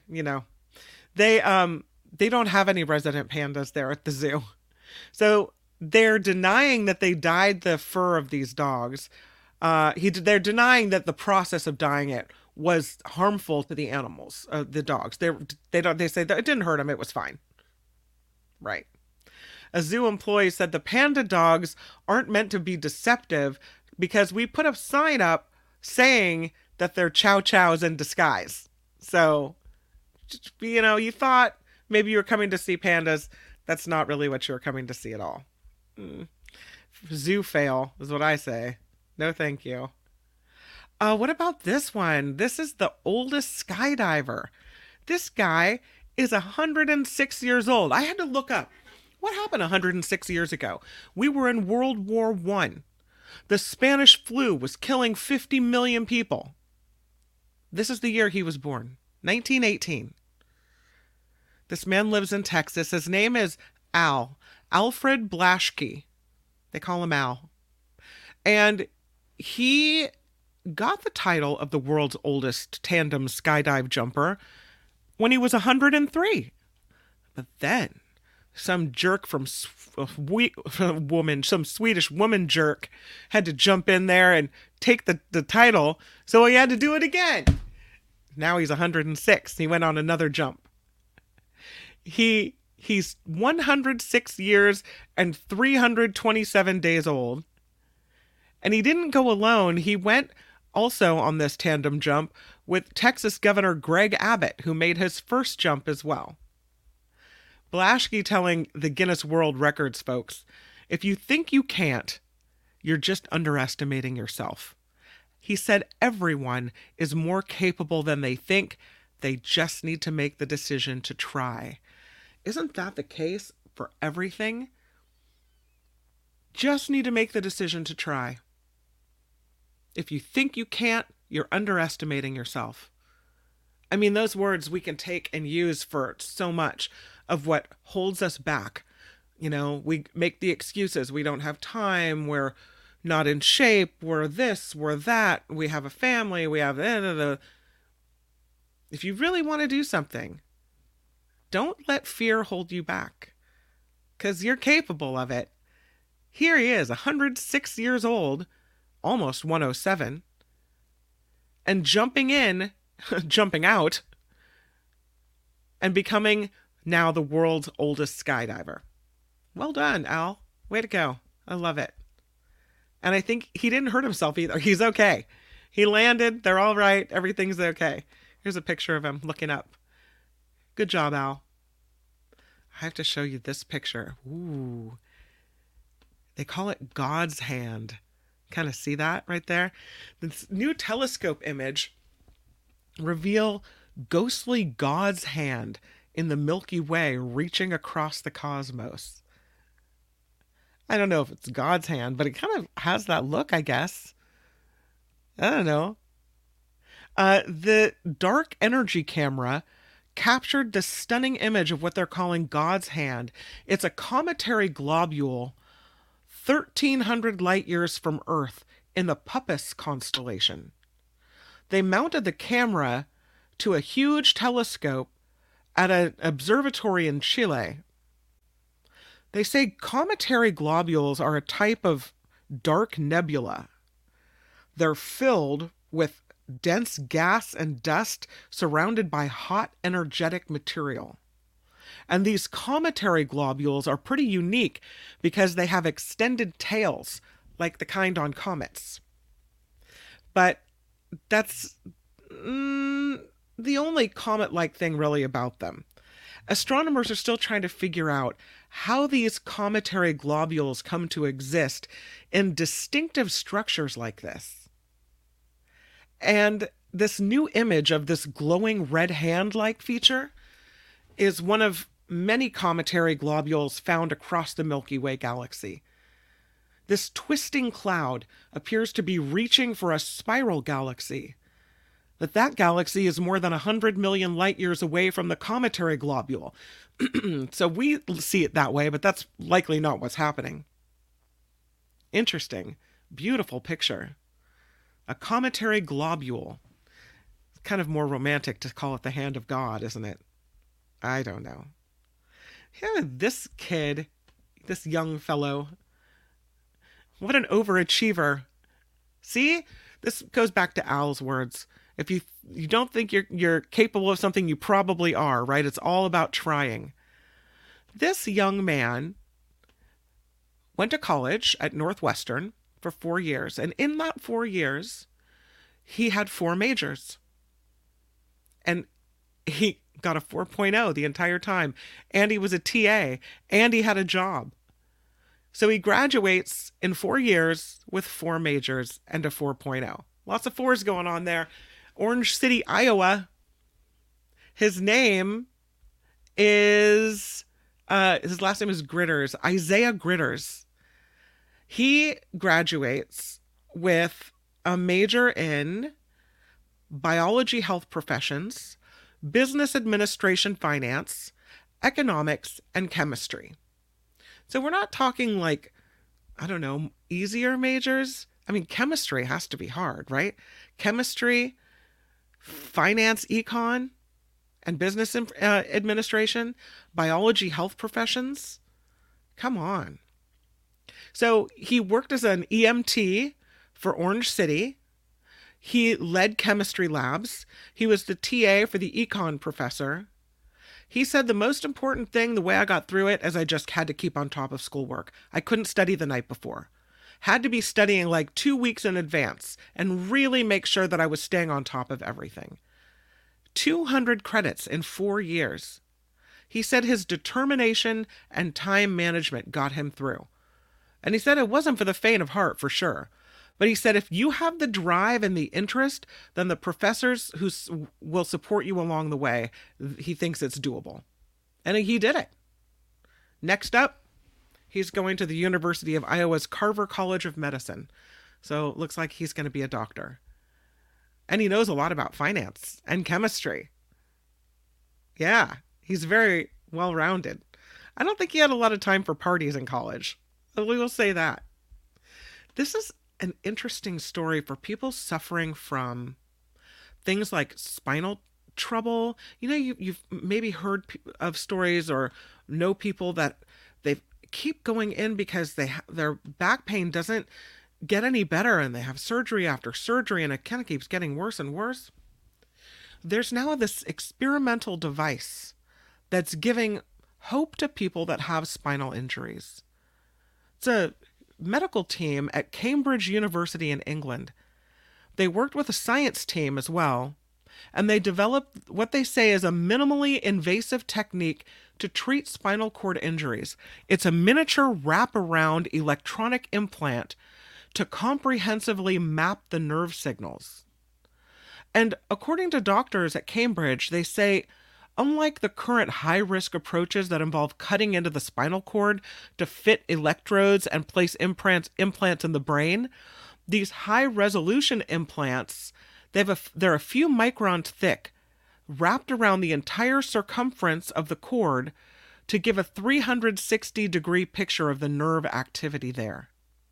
don't have any resident pandas there at the zoo. So they're denying that they dyed the fur of these dogs. They're denying that the process of dyeing it was harmful to the animals, the dogs. They say that it didn't hurt them. It was fine. Right. A zoo employee said the panda dogs aren't meant to be deceptive because we put a sign up saying that they're chow chows in disguise. So, you thought maybe you were coming to see pandas. That's not really what you were coming to see at all. Zoo fail is what I say. No, thank you. What about this one? This is the oldest skydiver. This guy is 106 years old. I had to look up what happened 106 years ago. We were in World War I. The Spanish flu was killing 50 million people. This is the year he was born, 1918. This man lives in Texas. His name is Alfred Blaschke. They call him Al. And he got the title of the world's oldest tandem skydive jumper when he was 103. But then some jerk some Swedish woman jerk had to jump in there and take the title, so he had to do it again. Now he's 106. He went on another jump. He's 106 years and 327 days old. And he didn't go alone. He went also on this tandem jump with Texas Governor Greg Abbott, who made his first jump as well. Blaschke telling the Guinness World Records folks, if you think you can't, you're just underestimating yourself. He said everyone is more capable than they think. They just need to make the decision to try. Isn't that the case for everything? Just need to make the decision to try. If you think you can't, you're underestimating yourself. I mean, those words we can take and use for so much of what holds us back. You know, we make the excuses. We don't have time. We're not in shape. We're this, we're that. We have a family. We have... If you really want to do something, don't let fear hold you back, because you're capable of it. Here he is, 106 years old, almost 107, and jumping out, and becoming now the world's oldest skydiver. Well done, Al. Way to go. I love it. And I think he didn't hurt himself either. He's okay. He landed. They're all right. Everything's okay. Here's a picture of him looking up. Good job, Al. I have to show you this picture. Ooh. They call it God's hand. Kind of see that right there? This new telescope image reveal ghostly God's hand in the Milky Way reaching across the cosmos. I don't know if it's God's hand, but it kind of has that look, I guess. I don't know. The dark energy camera captured the stunning image of what they're calling God's hand. It's a cometary globule 1,300 light years from Earth in the Puppis constellation. They mounted the camera to a huge telescope at an observatory in Chile. They say cometary globules are a type of dark nebula. They're filled with dense gas and dust surrounded by hot, energetic material. And these cometary globules are pretty unique because they have extended tails, like the kind on comets. But that's the only comet-like thing really about them. Astronomers are still trying to figure out how these cometary globules come to exist in distinctive structures like this. And this new image of this glowing red hand-like feature is one of many cometary globules found across the Milky Way galaxy. This twisting cloud appears to be reaching for a spiral galaxy. That galaxy is more than 100 million light years away from the cometary globule. So we see it that way, but that's likely not what's happening. Interesting. Beautiful picture. A cometary globule. Kind of more romantic to call it the hand of God, isn't it? I don't know. Yeah, this kid, this young fellow, what an overachiever. See? This goes back to Al's words. If you don't think you're capable of something, you probably are, right? It's all about trying. This young man went to college at Northwestern for 4 years. And in that 4 years, he had 4 majors. And he got a 4.0 the entire time. And he was a TA. And he had a job. So he graduates in 4 years with 4 majors and a 4.0. Lots of 4s going on there. Orange City, Iowa. His name is, his last name is Gritters, Isaiah Gritters. He graduates with a major in biology, health professions, business administration, finance, economics, and chemistry. So we're not talking like, I don't know, easier majors. I mean, chemistry has to be hard, right? Chemistry, finance, econ, and business administration, biology, health professions. Come on. So he worked as an EMT for Orange City. He led chemistry labs. He was the TA for the econ professor. He said the most important thing, the way I got through it, is I just had to keep on top of schoolwork. I couldn't study the night before. Had to be studying like 2 weeks in advance and really make sure that I was staying on top of everything. 200 credits in 4 years. He said his determination and time management got him through. And he said it wasn't for the faint of heart, for sure. But he said if you have the drive and the interest, then the professors who will support you along the way, he thinks it's doable. And he did it. Next up, he's going to the University of Iowa's Carver College of Medicine. So it looks like he's going to be a doctor. And he knows a lot about finance and chemistry. Yeah, he's very well-rounded. I don't think he had a lot of time for parties in college. We will say that. This is an interesting story for people suffering from things like spinal trouble. You know, you've maybe heard of stories or know people that they keep going in because their back pain doesn't get any better, and they have surgery after surgery, and it kind of keeps getting worse and worse. There's now this experimental device that's giving hope to people that have spinal injuries. It's a medical team at Cambridge University in England. They worked with a science team as well, and they developed what they say is a minimally invasive technique to treat spinal cord injuries. It's a miniature wraparound electronic implant to comprehensively map the nerve signals. And according to doctors at Cambridge, they say, unlike the current high-risk approaches that involve cutting into the spinal cord to fit electrodes and place implants in the brain, these high-resolution implants, they're a few microns thick, wrapped around the entire circumference of the cord to give a 360-degree picture of the nerve activity there.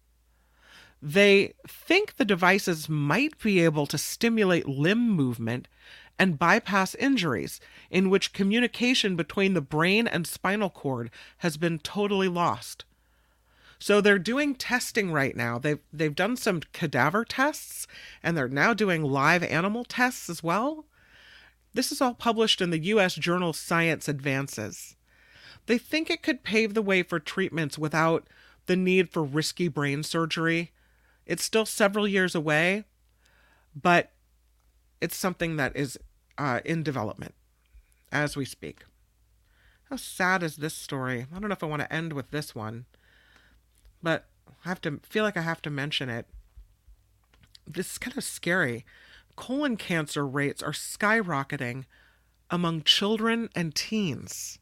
They think the devices might be able to stimulate limb movement and bypass injuries in which communication between the brain and spinal cord has been totally lost. So they're doing testing right now. They've done some cadaver tests, and they're now doing live animal tests as well. This is all published in the U.S. journal Science Advances. They think it could pave the way for treatments without the need for risky brain surgery. It's still several years away, but it's something that is in development as we speak. How sad is this story? I don't know if I want to end with this one, but I feel like I have to mention it. This is kind of scary. Colon cancer rates are skyrocketing among children and teens.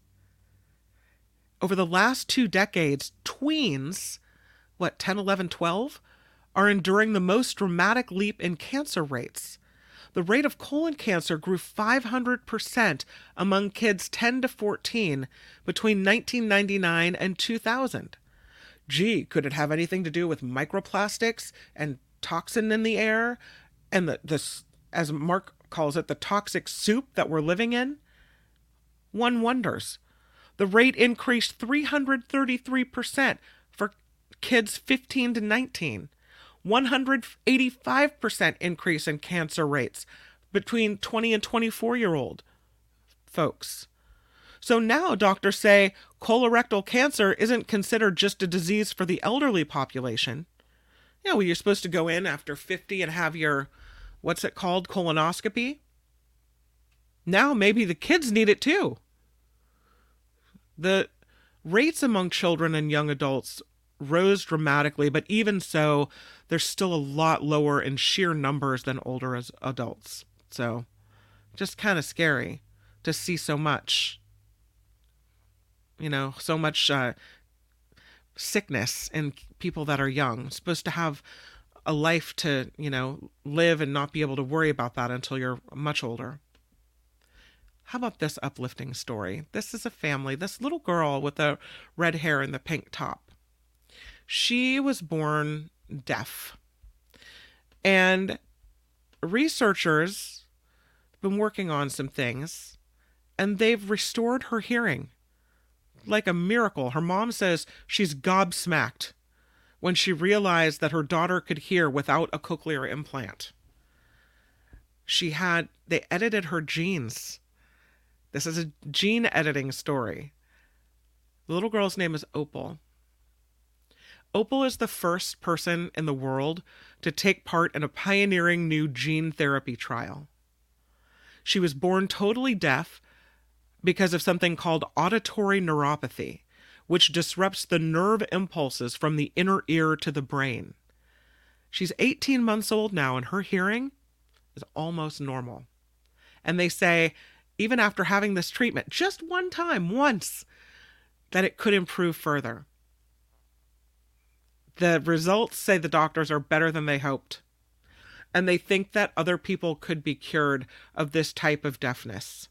Over the last 2 decades, tweens, 10, 11, 12, are enduring the most dramatic leap in cancer rates. The rate of colon cancer grew 500% among kids 10 to 14 between 1999 and 2000. Gee, could it have anything to do with microplastics and toxin in the air and this, as Mark calls it, the toxic soup that we're living in? One wonders. The rate increased 333% for kids 15 to 19. 185% increase in cancer rates between 20 and 24-year-old folks. So now doctors say colorectal cancer isn't considered just a disease for the elderly population. You know, you're supposed to go in after 50 and have your, what's it called, colonoscopy. Now maybe the kids need it too. The rates among children and young adults rose dramatically, but even so, they're still a lot lower in sheer numbers than older as adults. So, just kind of scary to see so much, so much sickness in people that are young. Supposed to have a life to, live and not be able to worry about that until you're much older. How about this uplifting story? This is a family, this little girl with the red hair and the pink top. She was born deaf, and researchers have been working on some things, and they've restored her hearing like a miracle. Her mom says she's gobsmacked when she realized that her daughter could hear without a cochlear implant. They edited her genes. This is a gene editing story. The little girl's name is Opal. Opal is the first person in the world to take part in a pioneering new gene therapy trial. She was born totally deaf because of something called auditory neuropathy, which disrupts the nerve impulses from the inner ear to the brain. She's 18 months old now, and her hearing is almost normal. And they say, even after having this treatment, just one time, once, that it could improve further. The results say the doctors are better than they hoped. and they think that other people could be cured of this type of deafness.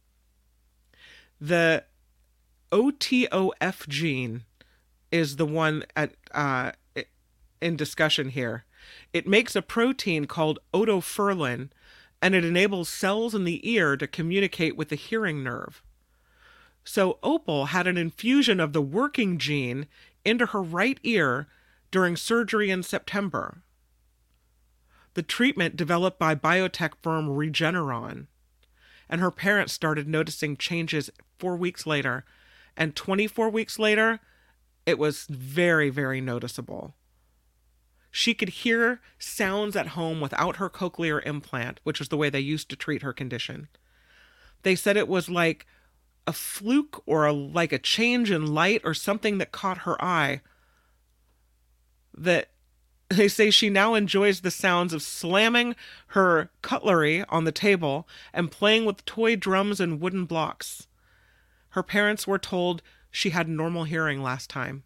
The OTOF gene is the one in discussion here. It makes a protein called otoferlin, and it enables cells in the ear to communicate with the hearing nerve. So Opal had an infusion of the working gene into her right ear during surgery in September. The treatment developed by biotech firm Regeneron, and her parents started noticing changes 4 weeks later, and 24 weeks later, it was very, very noticeable. She could hear sounds at home without her cochlear implant, which is the way they used to treat her condition. They said it was like a fluke or like a change in light or something that caught her eye. That they say she now enjoys the sounds of slamming her cutlery on the table and playing with toy drums and wooden blocks. Her parents were told she had normal hearing last time.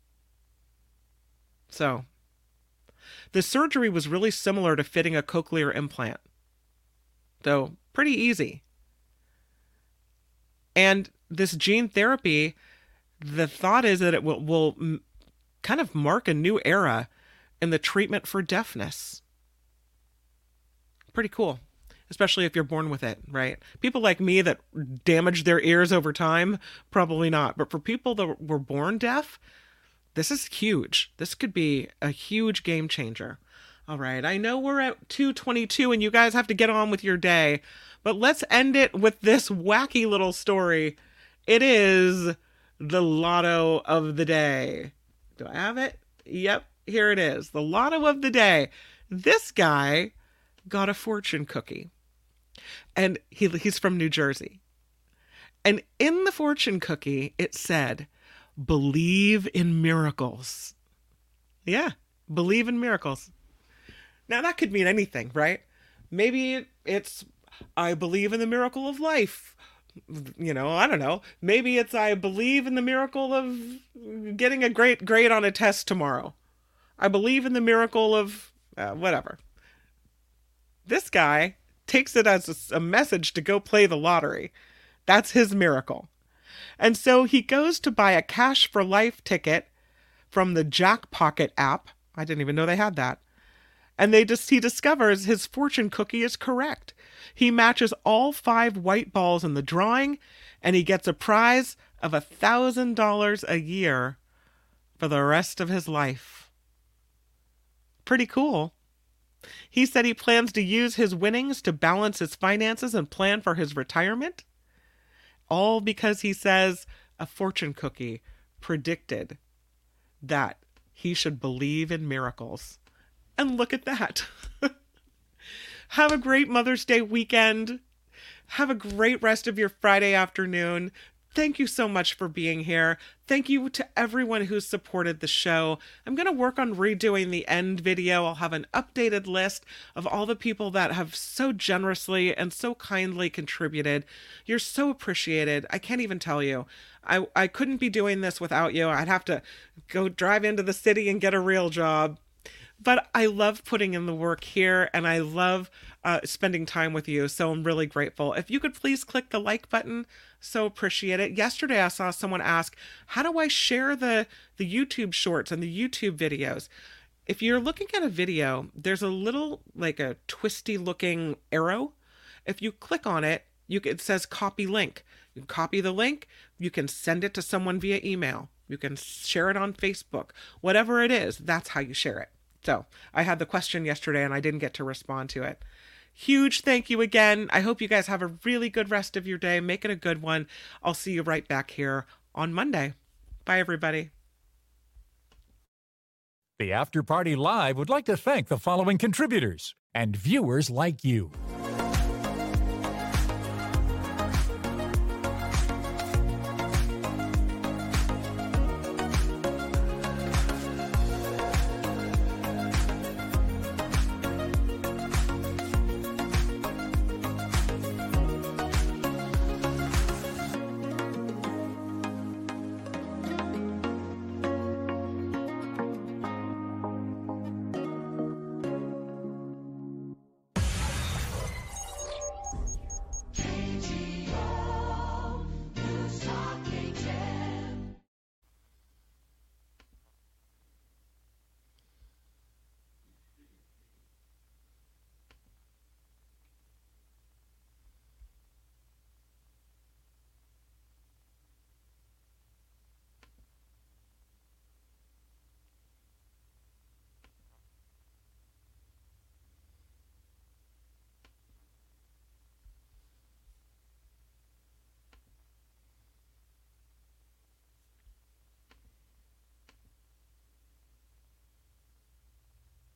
So, the surgery was really similar to fitting a cochlear implant, though pretty easy. And this gene therapy, the thought is that it will kind of mark a new era in the treatment for deafness. Pretty cool, especially if you're born with it, right? People like me that damage their ears over time, probably not. But for people that were born deaf, this is huge. This could be a huge game changer. All right, I know we're at 2:22 and you guys have to get on with your day, but let's end it with this wacky little story. It is the lotto of the day. Do I have it? Yep, here it is. The lotto of the day. This guy got a fortune cookie. And he's from New Jersey. And in the fortune cookie, it said, "Believe in miracles." Yeah, believe in miracles. Now, that could mean anything, right? Maybe it's, I believe in the miracle of life. You know, I don't know. Maybe it's, I believe in the miracle of getting a great grade on a test tomorrow. I believe in the miracle of whatever. This guy takes it as a message to go play the lottery. That's his miracle. And so he goes to buy a Cash for Life ticket from the Jackpocket app. I didn't even know they had that. And he discovers his fortune cookie is correct. He matches all 5 white balls in the drawing, and he gets a prize of $1,000 a year for the rest of his life. Pretty cool. He said he plans to use his winnings to balance his finances and plan for his retirement. All because he says a fortune cookie predicted that he should believe in miracles. And look at that. Have a great Mother's Day weekend. Have a great rest of your Friday afternoon. Thank you so much for being here. Thank you to everyone who's supported the show. I'm going to work on redoing the end video. I'll have an updated list of all the people that have so generously and so kindly contributed. You're so appreciated. I can't even tell you. I couldn't be doing this without you. I'd have to go drive into the city and get a real job. But I love putting in the work here, and I love spending time with you, so I'm really grateful. If you could please click the like button, so appreciate it. Yesterday, I saw someone ask, how do I share the YouTube shorts and the YouTube videos? If you're looking at a video, there's a little, like a twisty-looking arrow. If you click on it, it says copy link. You can copy the link. You can send it to someone via email. You can share it on Facebook. Whatever it is, that's how you share it. So I had the question yesterday and I didn't get to respond to it. Huge thank you again. I hope you guys have a really good rest of your day. Make it a good one. I'll see you right back here on Monday. Bye, everybody. The After Party Live would like to thank the following contributors and viewers like you.